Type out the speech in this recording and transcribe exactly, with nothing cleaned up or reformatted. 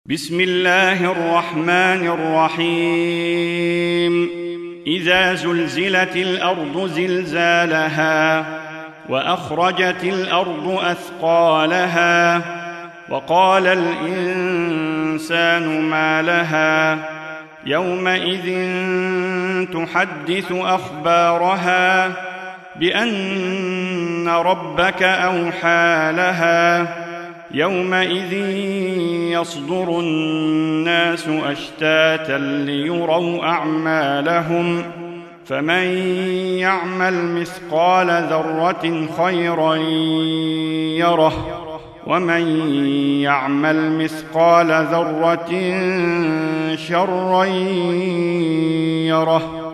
بسم الله الرحمن الرحيم إذا زلزلت الأرض زلزالها وأخرجت الأرض أثقالها وقال الإنسان ما لها يومئذ تحدث أخبارها بأن ربك أوحى لها يومئذ يصدر الناس أشتاتا ليروا أعمالهم فمن يعمل مثقال ذرة خيرا يره ومن يعمل مثقال ذرة شرا يره.